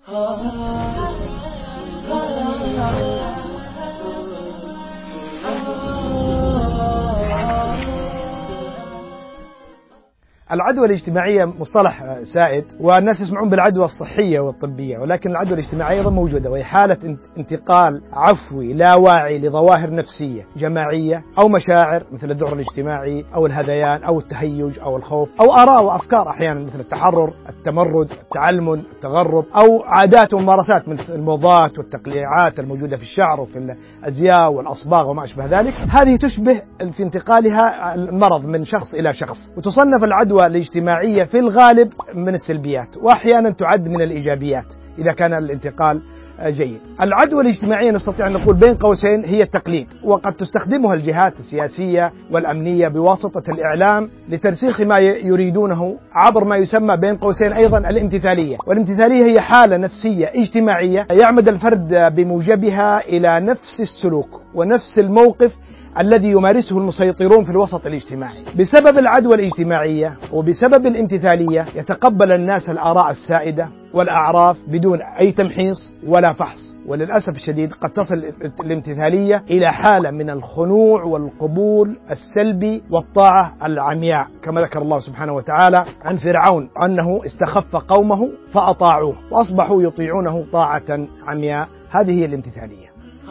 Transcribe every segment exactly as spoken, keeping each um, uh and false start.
العدوى الاجتماعية مصطلح سائد، والناس يسمعون بالعدوى الصحية والطبية، ولكن العدوى الاجتماعية أيضا موجودة، وهي حالة انتقال عفوي لا واعي لظواهر نفسية جماعية أو مشاعر مثل الذعر الاجتماعي أو الهذيان أو التهيج أو الخوف، أو آراء وأفكار أحيانا مثل التحرر، التمرد، التعلمن، التغرب، أو عادات وممارسات مثل الموضات والتقليعات الموجودة في الشعر وفي الأزياء والأصباغ وما أشبه ذلك. هذه تشبه في انتقالها المرض من شخص إلى شخص، وتصنف العدوى الاجتماعية في الغالب من السلبيات، وأحيانا تعد من الإيجابيات إذا كان الانتقال جيد. العدوى الاجتماعية نستطيع أن نقول بين قوسين هي التقليد، وقد تستخدمها الجهات السياسية والأمنية بواسطة الإعلام لترسيخ ما يريدونه عبر ما يسمى بين قوسين أيضا الامتثالية. والامتثالية هي حالة نفسية اجتماعية يعمد الفرد بموجبها إلى نفس السلوك ونفس الموقف الذي يمارسه المسيطرون في الوسط الاجتماعي. بسبب العدوى الاجتماعية وبسبب الامتثالية يتقبل الناس الآراء السائدة والأعراف بدون أي تمحيص ولا فحص، وللأسف الشديد قد تصل الامتثالية إلى حالة من الخنوع والقبول السلبي والطاعة العمياء، كما ذكر الله سبحانه وتعالى عن فرعون أنه استخف قومه فأطاعوه وأصبحوا يطيعونه طاعة عمياء. هذه هي الامتثالية.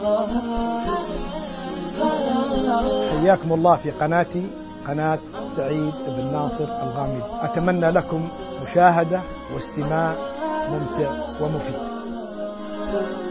حياكم الله في قناتي، قناة سعيد بن ناصر الغامدي. أتمنى لكم مشاهدة واستماع ممتع ومفيد.